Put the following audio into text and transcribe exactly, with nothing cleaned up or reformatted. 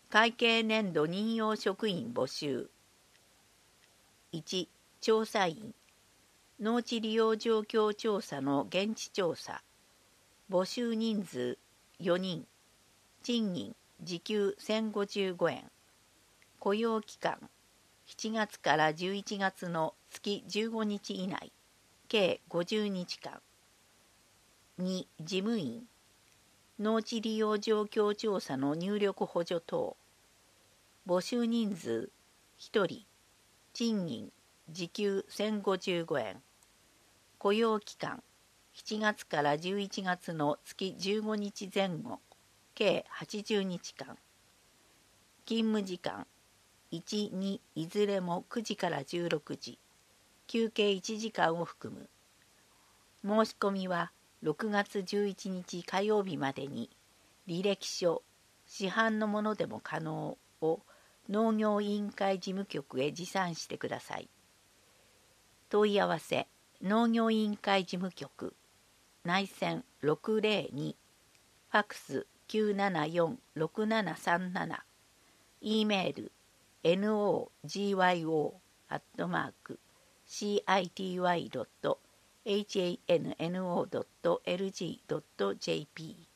会計年度任用職員募集。いち、調査員。農地利用状況調査の現地調査。募集人数よにん。賃金時給せんごじゅうごえん。雇用期間しちがつからじゅういちがつの月じゅうごにち以内、計ごじゅうにちかん。に、事務員。農地利用状況調査の入力補助等。募集人数ひとり。賃金時給せんごじゅうごえん。雇用期間しちがつからじゅういちがつの月じゅうごにちぜん後、計はちじゅうにちかん。勤務時間いち、にいずれもくじからじゅうろくじ、休憩いちじかんを含む。申し込みはろくがつじゅういちにち火曜日までに、履歴書、市販のものでも可能を農業委員会事務局へ持参してください。問い合わせ、農業委員会事務局、内線ろくまるに、ファクスきゅうななよんろくななさんなな、E メール ノージーワイオー アットマーク シーアイティーワイ ドット エイチエーエヌエヌオー ドット エルジー ドット ジェーピー